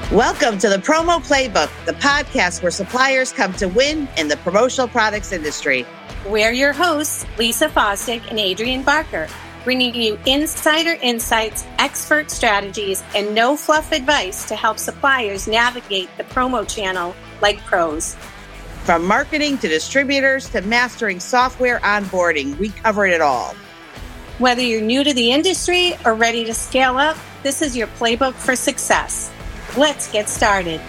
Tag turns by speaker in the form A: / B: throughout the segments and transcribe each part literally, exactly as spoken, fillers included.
A: Welcome to the Promo Playbook, the podcast where suppliers come to win in the promotional products industry.
B: We're your hosts, Lisa Fosdick and Adrienne Barker, bringing you insider insights, expert strategies, and no-fluff advice to help suppliers navigate the promo channel like pros.
A: From marketing to distributors to mastering software onboarding, we covered it all.
B: Whether you're new to the industry or ready to scale up, this is your playbook for success. Let's get started.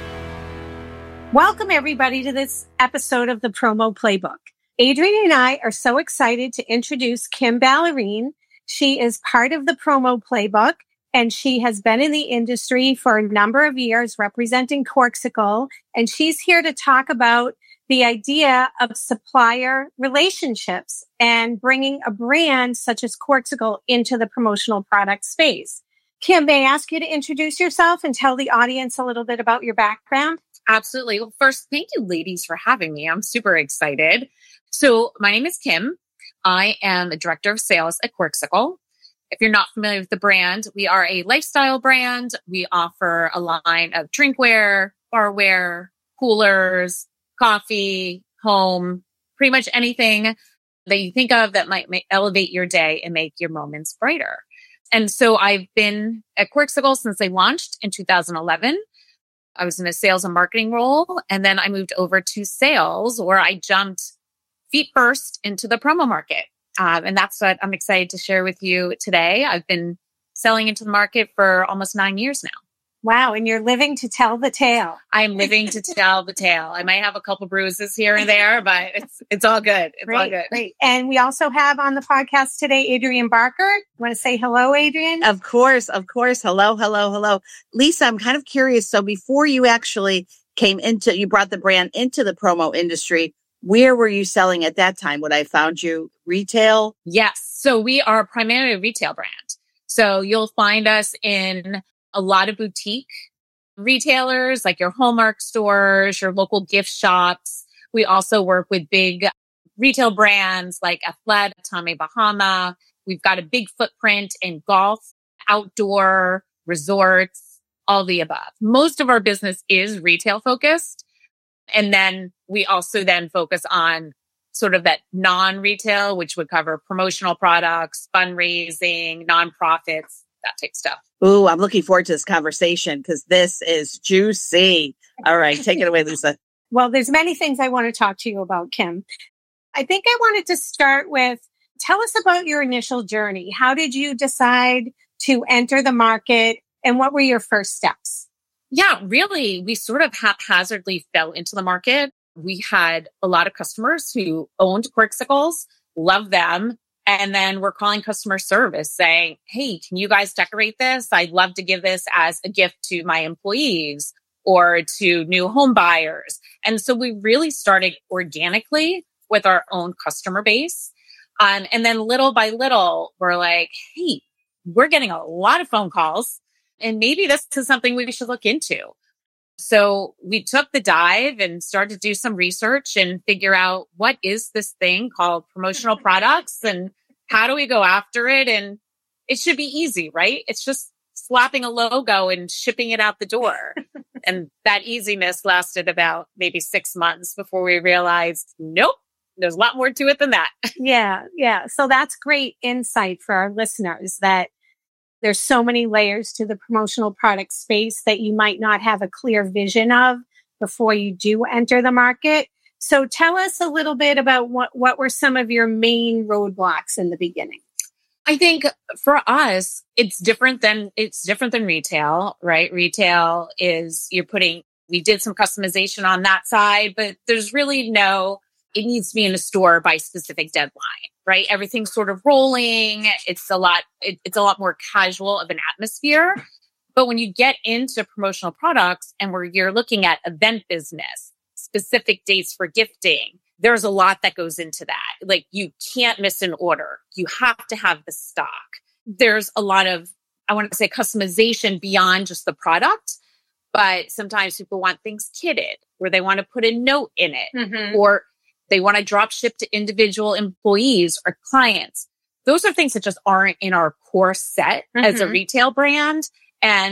B: Welcome, everybody, to this episode of the Promo Playbook. Adrienne and I are so excited to introduce Kim Ballerine. She is part of the Promo Playbook, and she has been in the industry for a number of years representing Corkcicle, and she's here to talk about the idea of supplier relationships and bringing a brand such as Corkcicle into the promotional product space. Kim, may I ask you to introduce yourself and tell the audience a little bit about your background?
C: Absolutely. Well, first, thank you, ladies, for having me. I'm super excited. So my name is Kim. I am the Director of Sales at Corkcicle. If you're not familiar with the brand, we are a lifestyle brand. We offer a line of drinkware, barware, coolers, coffee, home, pretty much anything that you think of that might make, elevate your day and make your moments brighter. And so I've been at Corkcicle since they launched in two thousand eleven. I was in a sales and marketing role, and then I moved over to sales, where I jumped feet first into the promo market. Um, and that's what I'm excited to share with you today. I've been selling into the market for almost nine years now.
B: Wow. And you're living to tell the tale.
C: I'm living to tell the tale. I might have a couple bruises here and there, but it's it's all good. It's
B: great,
C: all good.
B: Great. And we also have on the podcast today, Adrienne Barker. You want to say hello, Adrienne?
A: Of course, of course. Hello, hello, hello. Lisa, I'm kind of curious. So before you actually came into, you brought the brand into the promo industry, where were you selling at that time? Would I found you retail?
C: Yes. So we are primarily a retail brand. So you'll find us in a lot of boutique retailers, like your Hallmark stores, your local gift shops. We also work with big retail brands like Athleta, Tommy Bahama. We've got a big footprint in golf, outdoor, resorts, all the above. Most of our business is retail focused. And then we also then focus on sort of that non-retail, which would cover promotional products, fundraising, nonprofits, that type of stuff.
A: Ooh, I'm looking forward to this conversation because this is juicy. All right, take it away, Lisa.
B: Well, there's many things I want to talk to you about, Kim. I think I wanted to start with, tell us about your initial journey. How did you decide to enter the market and what were your first steps?
C: Yeah, really, we sort of haphazardly fell into the market. We had a lot of customers who owned Corkcicles, loved them. And then we're calling customer service saying, hey, can you guys decorate this? I'd love to give this as a gift to my employees or to new home buyers. And so we really started organically with our own customer base. Um, and then little by little, we're like, hey, we're getting a lot of phone calls and maybe this is something we should look into. So we took the dive and started to do some research and figure out what is this thing called promotional products and how do we go after it? And it should be easy, right? It's just slapping a logo and shipping it out the door. And that easiness lasted about maybe six months before we realized, nope, there's a lot more to it than that.
B: Yeah, yeah. So that's great insight for our listeners that there's so many layers to the promotional product space that you might not have a clear vision of before you do enter the market. So tell us a little bit about what, what were some of your main roadblocks in the beginning?
C: I think for us, it's different than, it's different than retail, right? Retail is you're putting, we did some customization on that side, but there's really no, it needs to be in a store by specific deadline, right? Everything's sort of rolling. It's a lot, it, it's a lot more casual of an atmosphere. But when you get into promotional products and where you're looking at event business, specific dates for gifting, there's a lot that goes into that. Like you can't miss an order. You have to have the stock. There's a lot of, I want to say customization beyond just the product, but sometimes people want things kitted where they want to put a note in it mm-hmm. or they want to drop ship to individual employees or clients. Those are things that just aren't in our core set mm-hmm. as a retail brand. And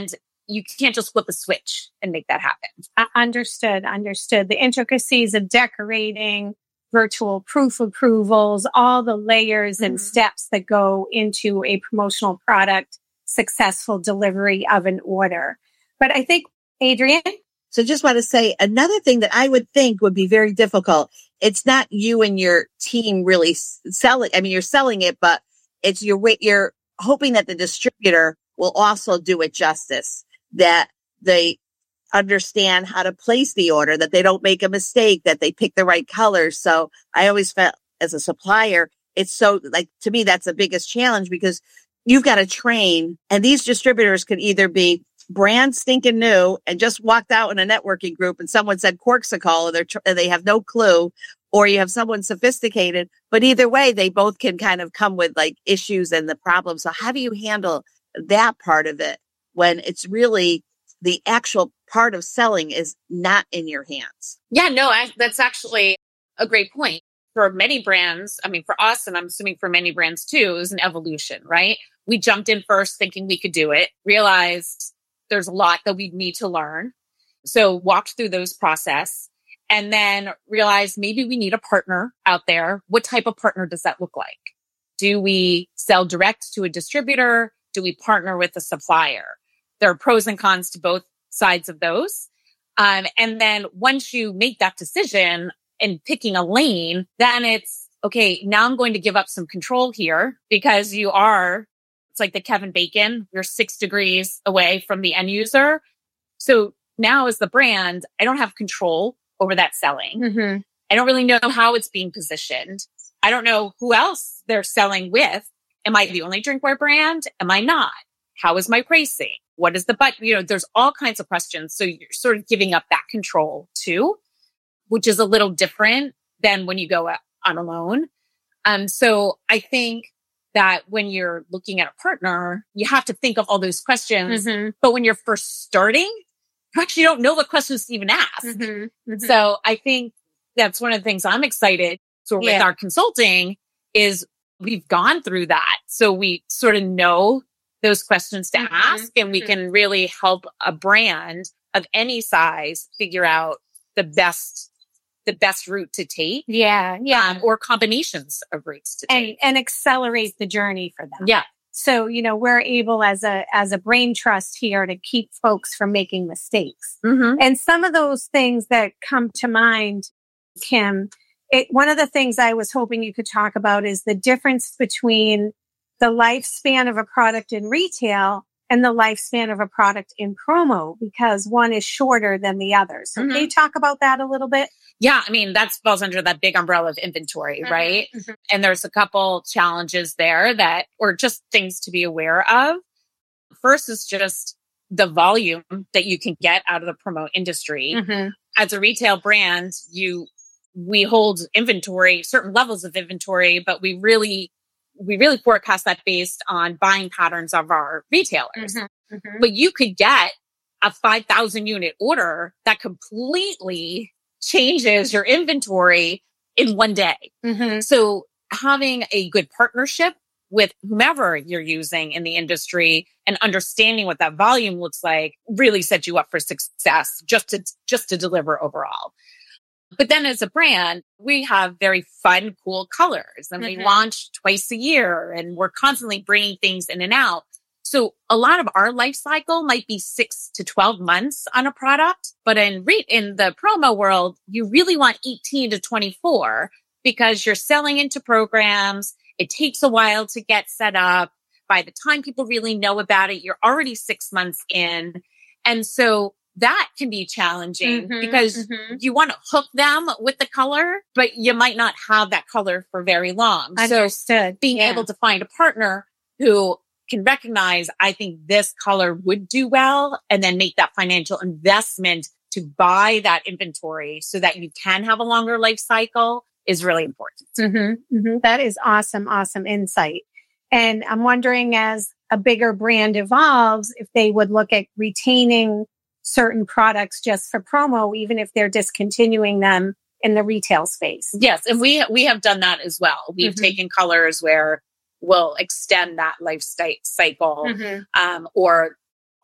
C: you can't just flip a switch and make that happen.
B: Uh, understood. Understood. The intricacies of decorating, virtual proof approvals, all the layers and
C: Mhm.
B: steps that go into a promotional product, successful delivery of an order. But I think, Adrienne,
A: So just want to say another thing that I would think would be very difficult. It's not you and your team really s- selling. I mean, you're selling it, but it's your way. You're hoping that the distributor will also do it justice, that they understand how to place the order, that they don't make a mistake, that they pick the right colors. So I always felt as a supplier, it's so like, to me, that's the biggest challenge because you've got to train, and these distributors could either be brand stinking new and just walked out in a networking group and someone said Corksicle and they're tr- and they have no clue, or you have someone sophisticated, but either way, they both can kind of come with like issues and the problems. So how do you handle that part of it when it's really the actual part of selling is not in your hands?
C: Yeah, no, I, that's actually a great point. For many brands, I mean, for us, and I'm assuming for many brands too, it was an evolution, right? We jumped in first thinking we could do it, realized there's a lot that we need to learn. So walked through those process and then realized maybe we need a partner out there. What type of partner does that look like? Do we sell direct to a distributor? Do we partner with a supplier? There are pros and cons to both sides of those. Um, and then once you make that decision and picking a lane, then it's, okay, now I'm going to give up some control here because you are, it's like the Kevin Bacon, you're six degrees away from the end user. So now as the brand, I don't have control over that selling.
B: mm-hmm.
C: I don't really know how it's being positioned. I don't know who else they're selling with. Am I the only drinkware brand? Am I not? How is my pricing? What is the but? You know, there's all kinds of questions. So you're sort of giving up that control too, which is a little different than when you go on alone. Um, so I think that when you're looking at a partner, you have to think of all those questions.
B: Mm-hmm.
C: But when you're first starting, you actually don't know what questions to even ask.
B: Mm-hmm. Mm-hmm.
C: So I think that's one of the things I'm excited. So with
B: Yeah.
C: our consulting is we've gone through that. So we sort of know those questions to
B: Mhm.
C: ask, and we
B: Mhm.
C: can really help a brand of any size figure out the best, the best route to take.
B: Yeah, yeah.
C: Um, or combinations of routes to
B: and
C: take.
B: and accelerate the journey for them.
C: Yeah.
B: So, you know, we're able as a as a brain trust here to keep folks from making mistakes.
C: Mm-hmm.
B: And some of those things that come to mind, Kim, it, one of the things I was hoping you could talk about is the difference between the lifespan of a product in retail and the lifespan of a product in promo, because one is shorter than the other. So
C: Mhm.
B: can you talk about that a little bit?
C: Yeah. I mean, that falls under that big umbrella of inventory, right?
B: Mm-hmm.
C: And there's a couple challenges there that, or just things to be aware of. First is just the volume that you can get out of the promo industry.
B: Mm-hmm.
C: As a retail brand, you, we hold inventory, certain levels of inventory, but we really, we really forecast that based on buying patterns of our retailers.
B: Mm-hmm. Mm-hmm.
C: But you could get a five thousand unit order that completely changes your inventory in one day.
B: Mm-hmm.
C: So having a good partnership with whomever you're using in the industry and understanding what that volume looks like really sets you up for success just to, just to deliver overall. But then as a brand, we have very fun, cool colors, and
B: Mm-hmm.
C: we launch twice a year, and we're constantly bringing things in and out. So a lot of our life cycle might be six to twelve months on a product, but in re- in the promo world, you really want eighteen to twenty-four because you're selling into programs. It takes a while to get set up. By the time people really know about it, you're already six months in. And so that can be challenging
B: Mhm,
C: because
B: mhm.
C: you want to hook them with the color, but you might not have that color for very long. So
B: Understood.
C: being
B: Yeah.
C: able to find a partner who can recognize, I think this color would do well, and then make that financial investment to buy that inventory so that you can have a longer life cycle is really important.
B: Mm-hmm, mm-hmm. That is awesome, awesome insight. And I'm wondering, as a bigger brand evolves, if they would look at retaining certain products just for promo, even if they're discontinuing them in the retail space.
C: Yes. And we, we have done that as well. We've
B: Mhm.
C: taken colors where we'll extend that life cy- cycle,
B: Mm-hmm.
C: um, or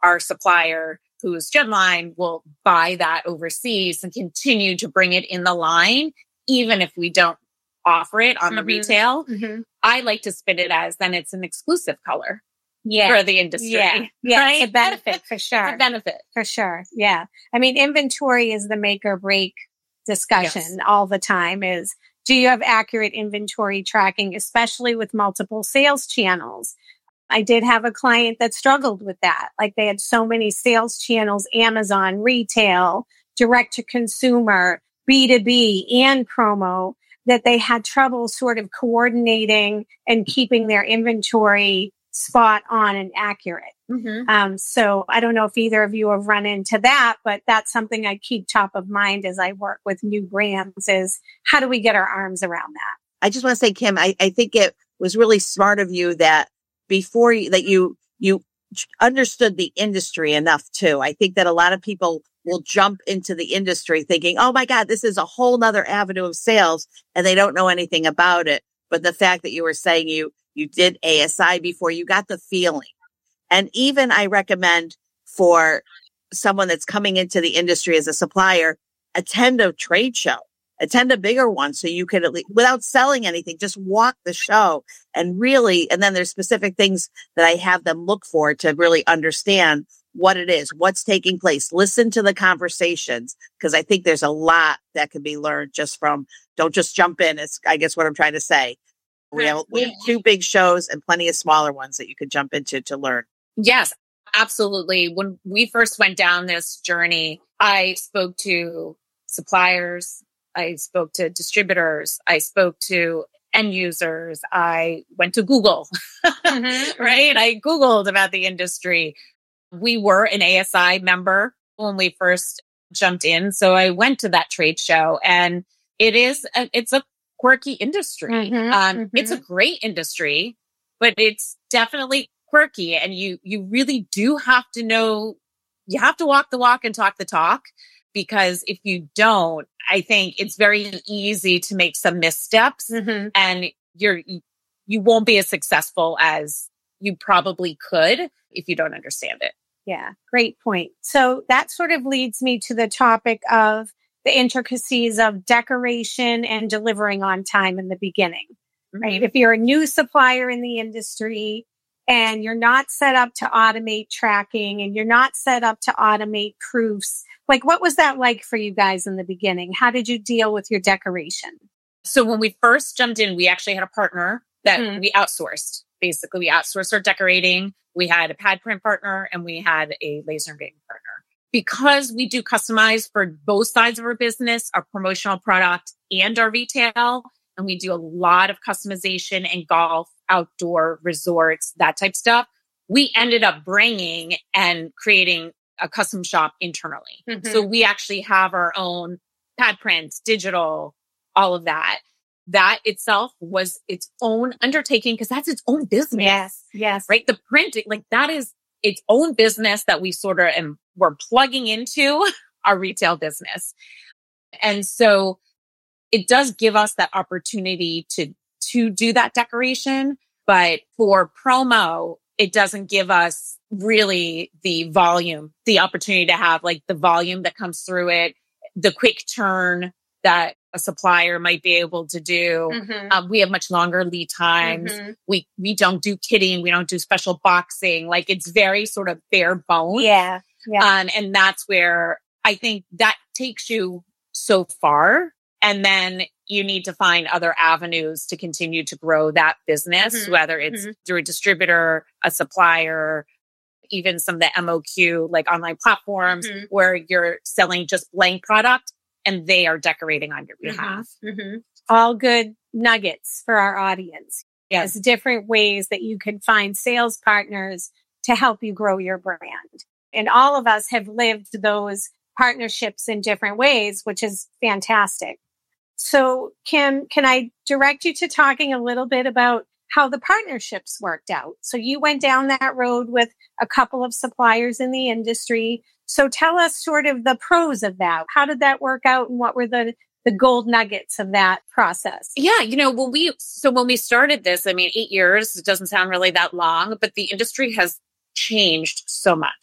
C: our supplier, who's Genline, will buy that overseas and continue to bring it in the line, even if we don't offer it on the
B: Mhm.
C: retail.
B: Mhm.
C: I like to spin it as then it's an exclusive color
B: Yeah.
C: for the industry.
B: Yeah. Yeah.
C: Right?
B: It's a benefit for
C: It's
B: sure.
C: a benefit.
B: For sure. Yeah. I mean, inventory is the make or break discussion
C: Yes.
B: all the time is, do you have accurate inventory tracking, especially with multiple sales channels? I did have a client that struggled with that. Like they had so many sales channels, Amazon, retail, direct to consumer, B two B and promo, that they had trouble sort of coordinating and keeping their inventory spot on and accurate.
C: Mm-hmm.
B: Um, so I don't know if either of you have run into that, but that's something I keep top of mind as I work with new brands is how do we get our arms around that?
A: I just want to say, Kim, I, I think it was really smart of you that before you, that you, you understood the industry enough too. I think that a lot of people will jump into the industry thinking, oh my God, this is a whole nother avenue of sales, and they don't know anything about it. But the fact that you were saying you, you did A S I before, you got the feeling. And even I recommend for someone that's coming into the industry as a supplier, attend a trade show, attend a bigger one. So you could at least, without selling anything, just walk the show and really, and then there's specific things that I have them look for to really understand what it is, what's taking place. Listen to the conversations, because I think there's a lot that can be learned just from, don't just jump in. It's, I guess what I'm trying to say. We have, we have two big shows and plenty of smaller ones that you could jump into to learn.
C: Yes, absolutely. When we first went down this journey, I spoke to suppliers, I spoke to distributors, I spoke to end users, I went to Google,
B: Mm-hmm.
C: right? I Googled about the industry. We were an A S I member when we first jumped in. So I went to that trade show, and it is, a, it's a quirky industry.
B: Mhm,
C: Um,
B: mhm.
C: It's a great industry, but it's definitely quirky, and you, you really do have to know, you have to walk the walk and talk the talk, because if you don't, I think it's very easy to make some missteps,
B: Mhm.
C: and you're, you won't be as successful as you probably could if you don't understand it.
B: Yeah, great point. So that sort of leads me to the topic of the intricacies of decoration and delivering on time in the beginning, right? If you're a new supplier in the industry and you're not set up to automate tracking and you're not set up to automate proofs, like what was that like for you guys in the beginning? How did you deal with your decoration?
C: So when we first jumped in, we actually had a partner that
B: Mhm.
C: we outsourced. Basically, we outsourced our decorating. We had a pad print partner and we had a laser engraving partner. Because we do customize for both sides of our business, our promotional product and our retail, and we do a lot of customization in golf, outdoor, resorts, that type stuff, we ended up bringing and creating a custom shop internally.
B: Mhm.
C: So we actually have our own pad prints, digital, all of that. That itself was its own undertaking because that's its own business.
B: Yes, yes.
C: Right? The printing, like that is its own business that we sort of am, we're plugging into our retail business. And so it does give us that opportunity to, to do that decoration. But for promo, it doesn't give us really the volume, the opportunity to have like the volume that comes through it, the quick turn that a supplier might be able to do.
B: Mhm.
C: Um, we have much longer lead times.
B: Mhm.
C: We we don't do kitting. We don't do special boxing. Like it's very sort of bare bones.
B: Yeah, yeah.
C: Um, and that's where I think that takes you so far. And then you need to find other avenues to continue to grow that business,
B: Mhm.
C: whether it's
B: Mhm.
C: through a distributor, a supplier, even some of the M O Q, like online platforms
B: Mhm.
C: where you're selling just blank product and they are decorating on your behalf.
B: Mm-hmm. All good nuggets for our audience.
C: Yes.
B: There's different ways that you can find sales partners to help you grow your brand. And all of us have lived those partnerships in different ways, which is fantastic. So Kim, can I direct you to talking a little bit about how the partnerships worked out? So you went down that road with a couple of suppliers in the industry. So tell us sort of the pros of that. How did that work out and what were the, the gold nuggets of that process?
C: Yeah. You know, when we, so when we started this, I mean, eight years, it doesn't sound really that long, but the industry has changed so much.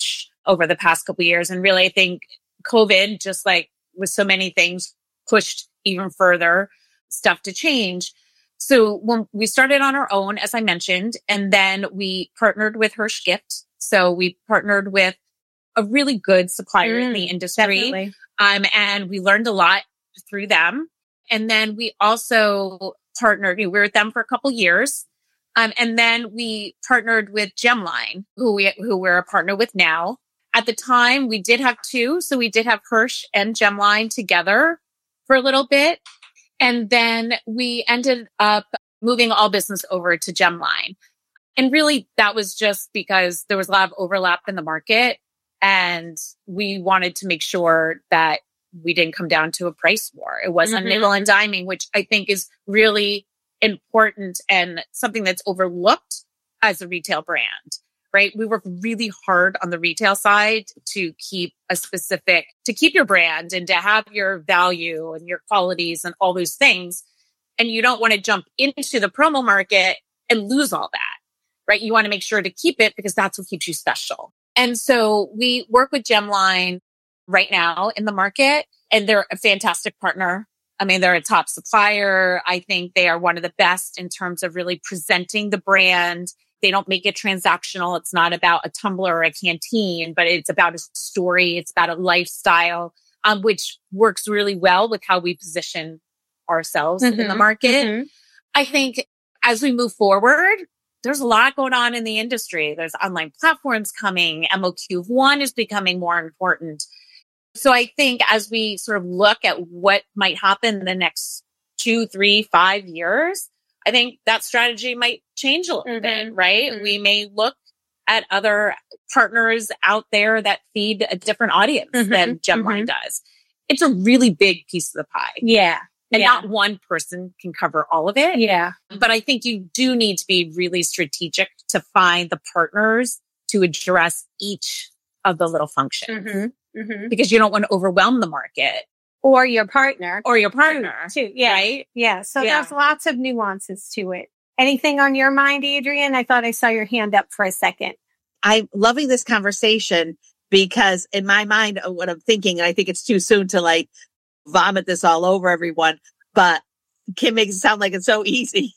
C: over the past couple of years. And really, I think COVID, just like with so many things, pushed even further stuff to change. So when we started on our own, as I mentioned, and then we partnered with Hirsch Gift. So we partnered with a really good supplier mm, in the industry. Um, and we learned a lot through them. And then we also partnered, we were with them for a couple years. Um, and then we partnered with Gemline, who we, who we're a partner with now. At the time, we did have two. So we did have Hirsch and Gemline together for a little bit. And then we ended up moving all business over to Gemline. And really, that was just because there was a lot of overlap in the market. And we wanted to make sure that we didn't come down to a price war. It wasn't mm-hmm. nickel and diming, which I think is really important and something that's overlooked as a retail brand, right? We work really hard on the retail side to keep a specific, to keep your brand and to have your value and your qualities and all those things. And you don't want to jump into the promo market and lose all that, right? You want to make sure to keep it because that's what keeps you special. And so we work with Gemline right now in the market, and they're a fantastic partner. I mean, they're a top supplier. I think they are one of the best in terms of really presenting the brand. They don't make it transactional. It's not about a tumbler or a canteen, but it's about a story. It's about a lifestyle, um, which works really well with how we position ourselves mm-hmm. in the market. Mm-hmm. I think as we move forward, there's a lot going on in the industry. There's online platforms coming. M O Q one is becoming more important. So I think as we sort of look at what might happen in the next two, three, five years, I think that strategy might change a little mm-hmm. bit, right? Mm-hmm. We may look at other partners out there that feed a different audience mm-hmm. than Gemline mm-hmm. does. It's a really big piece of the pie.
B: Yeah.
C: And
B: yeah.
C: not one person can cover all of it.
B: Yeah.
C: But I think you do need to be really strategic to find the partners to address each of the little functions mm-hmm. Mm-hmm. because you don't want to overwhelm the market.
B: Or your partner.
C: Or your partner.
B: Too. Yeah.
C: Right?
B: Yeah. So yeah. there's lots of nuances to it. Anything on your mind, Adrienne? I thought I saw your hand up for a second.
A: I'm loving this conversation because in my mind, what I'm thinking, and I think it's too soon to like vomit this all over everyone, but Kim makes it sound like it's so easy.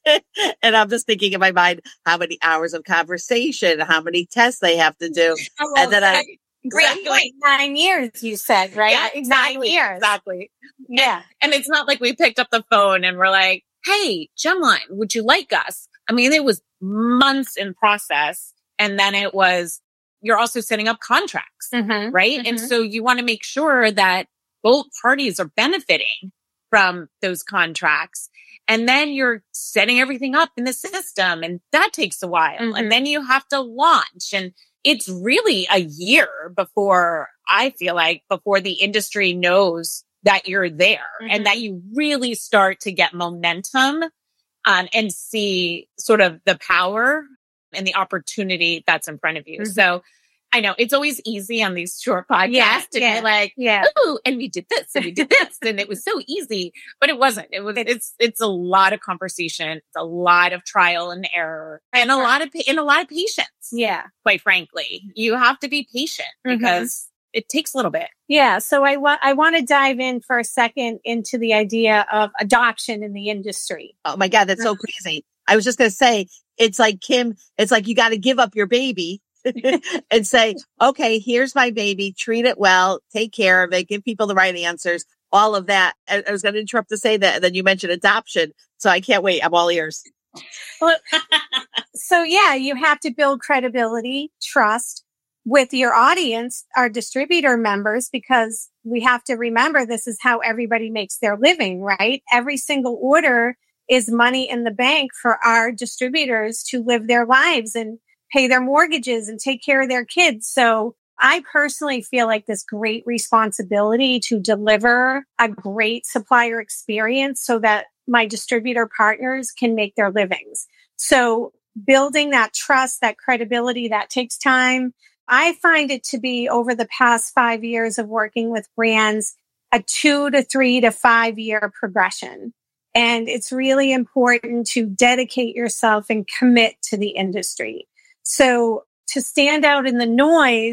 A: And I'm just thinking in my mind, how many hours of conversation, how many tests they have to do.
B: Oh,
A: and then I,
B: exactly. Nine years, you said, right?
C: Yeah, exactly.
B: Nine years.
C: Exactly.
B: Yeah.
C: And, and it's not like we picked up the phone and we're like, hey, Gemline, would you like us? I mean, it was months in process. And then it was, you're also setting up contracts, mm-hmm. right? Mm-hmm. And so you want to make sure that both parties are benefiting from those contracts. And then you're setting everything up in the system, and that takes a while. Mm-hmm. And then you have to launch. And it's really a year before, I feel like, before the industry knows that you're there mm-hmm. and that you really start to get momentum um, and see sort of the power and the opportunity that's in front of you. Mm-hmm. So I know it's always easy on these short podcasts yeah, to
B: yeah,
C: be like,
B: yeah.
C: oh, and we did this and we did this and it was so easy, but it wasn't. It was, it's, it's a lot of conversation. It's a lot of trial and error and a lot of, and a lot of patience.
B: Yeah.
C: Quite frankly, you have to be patient because mm-hmm. it takes a little bit.
B: Yeah. So I want, I want to dive in for a second into the idea of adoption in the industry.
A: Oh my God. That's so crazy. I was just going to say, it's like, Kim, it's like, you got to give up your baby and say, okay, here's my baby, treat it well, take care of it, give people the right answers, all of that. I, I was going to interrupt to say that. And then you mentioned adoption. So I can't wait. I'm all ears.
B: Well, so yeah, you have to build credibility, trust with your audience, our distributor members, because we have to remember this is how everybody makes their living, right? Every single order is money in the bank for our distributors to live their lives and pay their mortgages and take care of their kids. So I personally feel like this great responsibility to deliver a great supplier experience so that my distributor partners can make their livings. So building that trust, that credibility, that takes time. I find it to be over the past five years of working with brands, a two to three to five year progression. And it's really important to dedicate yourself and commit to the industry. So to stand out in the noise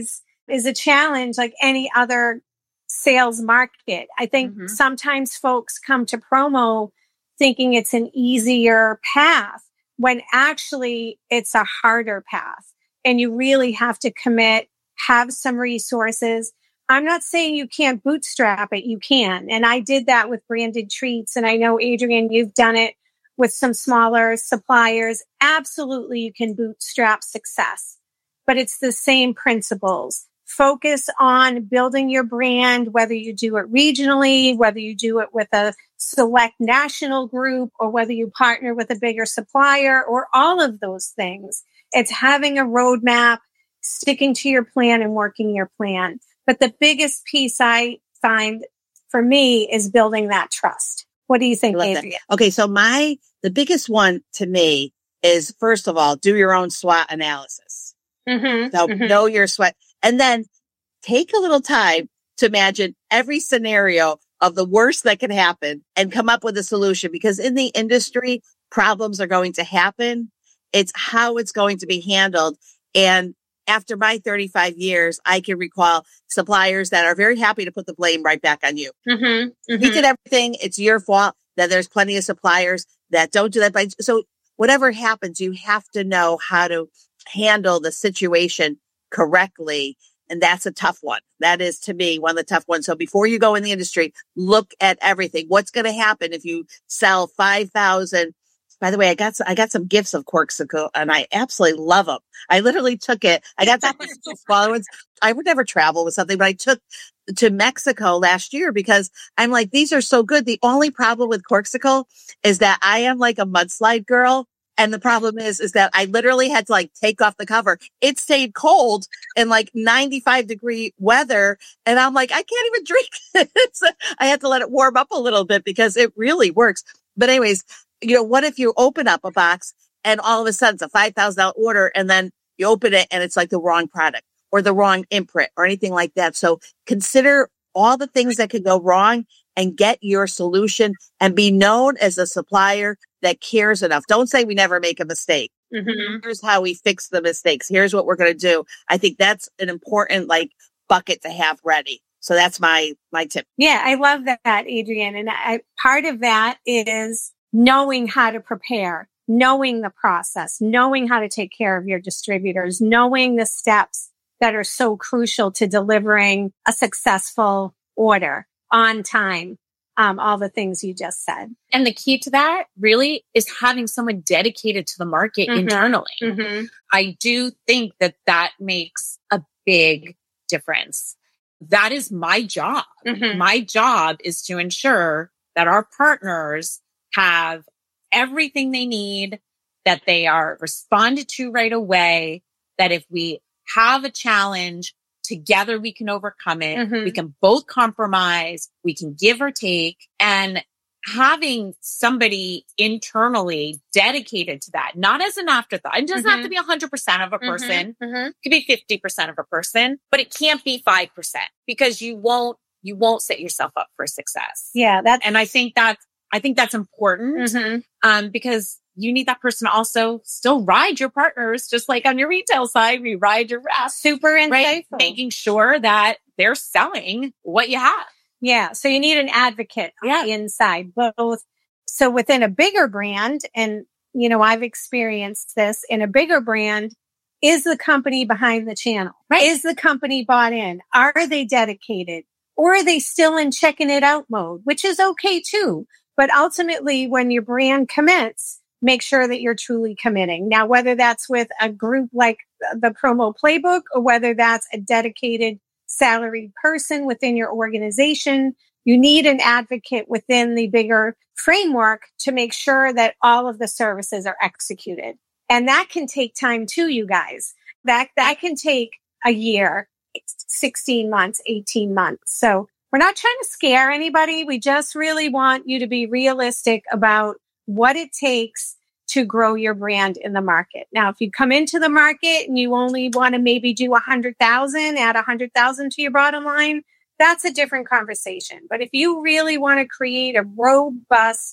B: is a challenge like any other sales market. I think
C: Mm-hmm.
B: sometimes folks come to promo thinking it's an easier path when actually it's a harder path. And you really have to commit, have some resources. I'm not saying you can't bootstrap it. You can. And I did that with Branded Treats. And I know, Adrienne, you've done it with some smaller suppliers. Absolutely, you can bootstrap success, but it's the same principles. Focus on building your brand, whether you do it regionally, whether you do it with a select national group, or whether you partner with a bigger supplier, or all of those things. It's having a roadmap, sticking to your plan and working your plan. But the biggest piece I find for me is building that trust. What do you think, Adrienne?
A: Okay, so my, the biggest one to me is, first of all, do your own SWOT analysis.
B: Mm-hmm,
A: So
B: mm-hmm.
A: know your SWOT. And then take a little time to imagine every scenario of the worst that can happen and come up with a solution. Because in the industry, problems are going to happen. It's how it's going to be handled. And after my thirty-five years, I can recall suppliers that are very happy to put the blame right back on you.
B: Mm-hmm, mm-hmm.
A: You did everything. It's your fault. That there's plenty of suppliers that don't do that. But so whatever happens, you have to know how to handle the situation correctly. And that's a tough one. That is, to me, one of the tough ones. So before you go in the industry, look at everything. What's going to happen if you sell five thousand? By the way, I got, I got some gifts of Corkcicle and I absolutely love them. I literally took it. I got some smaller ones. I would never travel with something, but I took to Mexico last year because I'm like, these are so good. The only problem with Corkcicle is that I am like a mudslide girl. And the problem is, is that I literally had to like take off the cover. It stayed cold in like ninety-five degree weather. And I'm like, I can't even drink it. So I had to let it warm up a little bit because it really works. But anyways, you know, what if you open up a box and all of a sudden it's a five thousand dollars order and then you open it and it's like the wrong product or the wrong imprint or anything like that. So consider all the things that could go wrong and get your solution and be known as a supplier that cares enough. Don't say we never make a mistake.
B: Mm-hmm.
A: Here's how we fix the mistakes. Here's what we're going to do. I think that's an important like bucket to have ready. So that's my, my tip.
B: Yeah, I love that, Adrienne. And I, part of that is knowing how to prepare, knowing the process, knowing how to take care of your distributors, knowing the steps that are so crucial to delivering a successful order on time. Um, all the things you just said.
C: And the key to that really is having someone dedicated to the market
B: Mm-hmm.
C: internally.
B: Mm-hmm.
C: I do think that that makes a big difference. That is my job.
B: Mm-hmm.
C: My job is to ensure that our partners have everything they need, that they are responded to right away, that if we have a challenge, together we can overcome it.
B: Mm-hmm.
C: We can both compromise. We can give or take. And having somebody internally dedicated to that, not as an afterthought. It doesn't
B: Mm-hmm.
C: have to be one hundred percent of a person.
B: Mm-hmm. Mm-hmm.
C: It could be fifty percent of a person, but it can't be five percent because you won't, you won't set yourself up for success.
B: Yeah, that's
C: And I think that's, I think that's important
B: mm-hmm.
C: um, because you need that person to also still ride your partners, just like on your retail side, we ride your reps,
B: super insightful.
C: right? Making sure that they're selling what you have.
B: Yeah. So you need an advocate on
C: Yeah.
B: the inside, both. So within a bigger brand, and, you know, I've experienced this in a bigger brand, is the company behind the channel?
C: Right.
B: Is the company bought in? Are they dedicated? Or are they still in checking it out mode, which is okay too. But ultimately, when your brand commits, make sure that you're truly committing. Now, whether that's with a group like the Promo Playbook or whether that's a dedicated salaried person within your organization, you need an advocate within the bigger framework to make sure that all of the services are executed. And that can take time too, you guys. That, that can take a year, sixteen months, eighteen months. So we're not trying to scare anybody. We just really want you to be realistic about what it takes to grow your brand in the market. Now, if you come into the market and you only want to maybe do a hundred thousand, add a hundred thousand to your bottom line, that's a different conversation. But if you really want to create a robust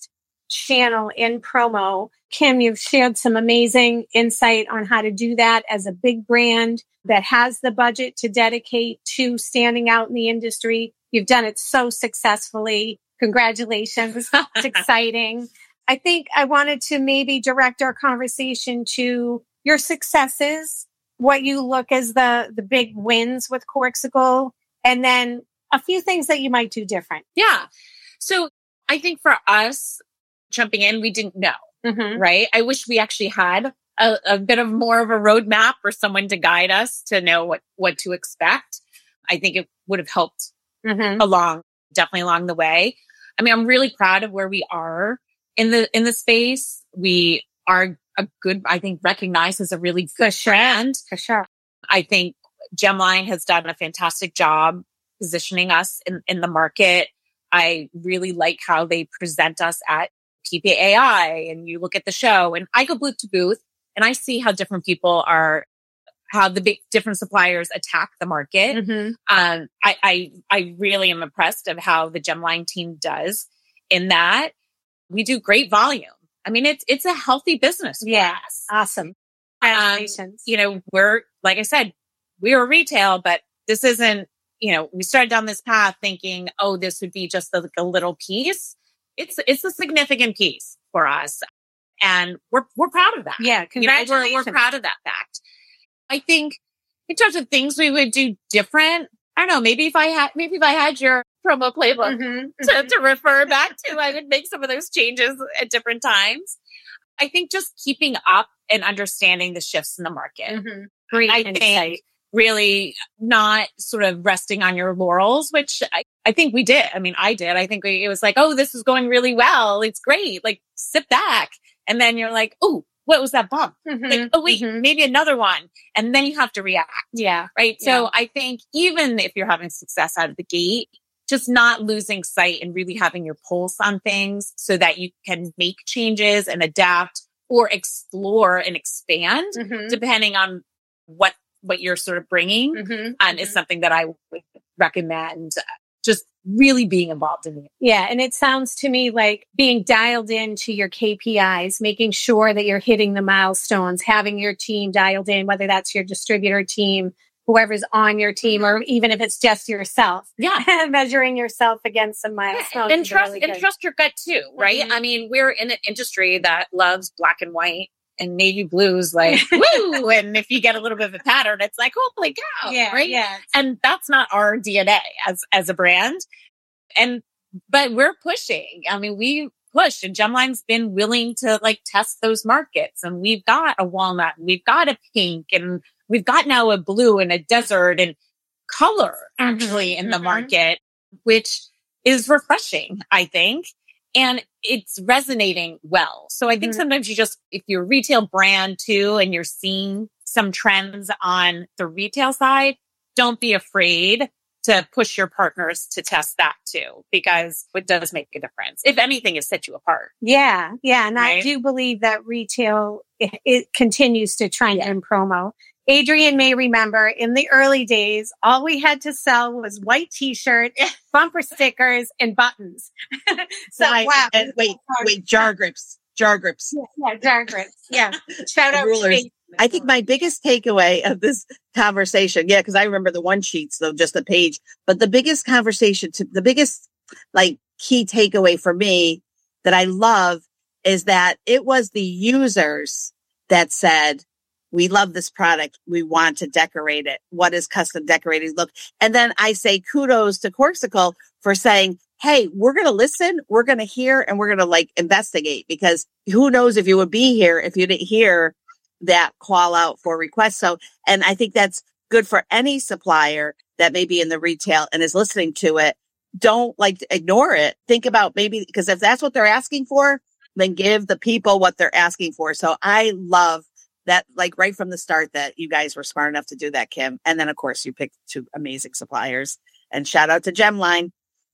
B: channel in promo. Kim, you've shared some amazing insight on how to do that as a big brand that has the budget to dedicate to standing out in the industry. You've done it so successfully. Congratulations. It's exciting. I think I wanted to maybe direct our conversation to your successes, what you look as the, the big wins with Corkcicle, and then a few things that you might do different.
C: Yeah. So I think for us, jumping in, we didn't know.
B: Mm-hmm.
C: Right? I wish we actually had a, a bit of more of a roadmap or someone to guide us to know what, what to expect. I think it would have helped
B: Mm-hmm.
C: along, definitely along the way. I mean, I'm really proud of where we are in the, in the space. We are a good, I think, recognized as a really good brand.
B: For sure.
C: I think Gemline has done a fantastic job positioning us in, in the market. I really like how they present us at P P A I, and you look at the show, and I go booth to booth and I see how different people are, how the big different suppliers attack the market.
B: Mm-hmm.
C: Um, I, I, I really am impressed of how the Gemline team does in that. We do great volume. I mean, it's, it's a healthy business.
B: Yeah.
C: Us.
B: Awesome.
C: Um,
B: Congratulations.
C: you know, we're, like I said, we are retail, but this isn't, you know, we started down this path thinking, oh, this would be just a, like a little piece. It's, it's a significant piece for us. And we're, we're proud of that.
B: Yeah.
C: You know,
B: Congratulations.
C: we're, we're proud of that fact. I think in terms of things we would do different, I don't know, maybe if I had, maybe if I had your promo playbook
B: Mm-hmm.
C: to, to refer back to, I would make some of those changes at different times. I think just keeping up and understanding the shifts in the market.
B: Mm-hmm. Great
C: I
B: insight.
C: think really not sort of resting on your laurels, which I, I think we did. I mean, I did. I think we, it was like, oh, this is going really well. It's great. Like, sit back. And then you're like, oh, what was that bump?
B: Mm-hmm.
C: Like, oh, wait,
B: Mm-hmm.
C: maybe another one. And then you have to react.
B: Yeah.
C: Right.
B: Yeah.
C: So I think even if you're having success out of the gate, just not losing sight and really having your pulse on things so that you can make changes and adapt or explore and expand
B: Mm-hmm.
C: depending on what, what you're sort of bringing.
B: Mm-hmm.
C: And is something that I would recommend just really being involved in it.
B: Yeah. And it sounds to me like being dialed into your K P Is, making sure that you're hitting the milestones, having your team dialed in, whether that's your distributor team, whoever's on your team, or even if it's just yourself.
C: Yeah.
B: Measuring yourself against some milestones.
C: And
B: is
C: trust,
B: really
C: and
B: good.
C: trust your gut too, right?
B: Mhm.
C: I mean, we're in an industry that loves black and white and navy blues, like, woo! And if you get a little bit of a pattern, it's like, holy cow,
B: Yeah.
C: right?
B: Yeah.
C: And that's not our D N A as, as a brand. And, but we're pushing. I mean, we pushed and Gemline's been willing to like test those markets. And we've got a walnut, and we've got a pink, and we've got now a blue and a desert and color actually in the
B: Mhm.
C: market, which is refreshing, I think. And it's resonating well. So I think
B: Mhm.
C: sometimes you just, if you're a retail brand too, and you're seeing some trends on the retail side, don't be afraid to push your partners to test that too, because it does make a difference. If anything, it sets you apart.
B: Yeah. Yeah. And I
C: Right?
B: do believe that retail, it, it continues to trend
C: Yeah.
B: in promo. Adrienne may remember in the early days, all we had to sell was white t-shirts, bumper stickers, and buttons. so
A: Right.
B: wow.
A: And wait, wait, jar grips, jar grips.
B: Yeah, jar grips. Yeah. Shout out
A: Rulers.
B: to
A: I think my biggest takeaway of this conversation, yeah, because I remember the one sheets, though, just a page, but the biggest conversation to the biggest like key takeaway for me that I love is that it was the users that said, we love this product. We want to decorate it. What is custom decorated look? And then I say kudos to Corkcicle for saying, hey, we're going to listen, we're going to hear, and we're going to like investigate, because who knows if you would be here if you didn't hear that call out for requests. So, and I think that's good for any supplier that may be in the retail and is listening to it. Don't like ignore it. Think about maybe, because if that's what they're asking for, then give the people what they're asking for. So I love that, like right from the start, that you guys were smart enough to do that, Kim. And then of course you picked two amazing suppliers, and shout out to Gemline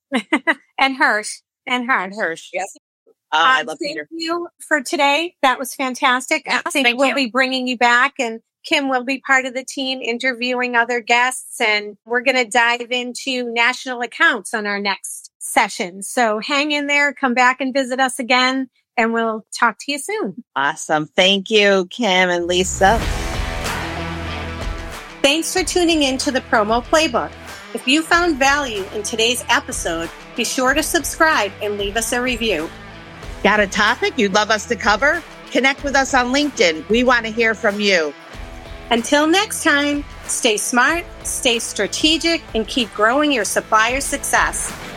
B: and Hirsch and Hirsch.
A: and Hirsch.
C: Yes.
A: Oh, I
B: Uh,
A: love
B: thank
A: Peter.
B: you for today. That was fantastic.
C: Yes,
B: I think
C: thank
B: we'll
C: you.
B: be bringing you back, and Kim will be part of the team interviewing other guests, and we're going to dive into national accounts on our next session. So hang in there, come back and visit us again. and we'll talk to you soon.
A: Awesome. Thank you, Kim and Lisa.
B: Thanks for tuning in to the Promo Playbook. If you found value in today's episode, be sure to subscribe and leave us a review.
A: Got a topic you'd love us to cover? Connect with us on LinkedIn. We want to hear from you.
B: Until next time, stay smart, stay strategic, and keep growing your supplier success.